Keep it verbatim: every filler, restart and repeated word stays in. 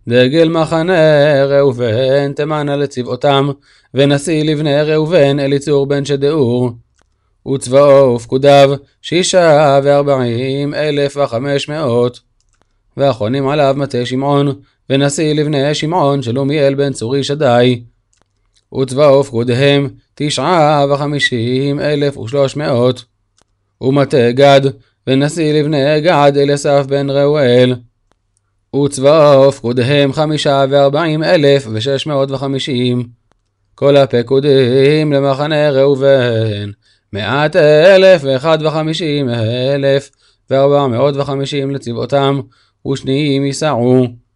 דגל מחנה ראובן תמנה לצבאותם, ונשיא לבני ראובן אליצור בן שדאור. וצבאו ופקודיו שישה וארבעים אלף וחמש מאות. ואחרונים עליו מטה שמעון, ונשיא לבני שמעון שלומיאל בן צורי שדי. וצבאו ופקודיהם תשעה וחמישים אלף ושלוש מאות. ומטה גד, ונשיא לבני גד אליסף בן ראואל. וצבאו ופקודיהם חמישה וארבעים אלף ושש מאות וחמישים. כל הפקודים למחנה ראובן מאת אלף ואחד וחמישים אלף וארבע מאות וחמישים לצבאותם, ושניים ייסעו.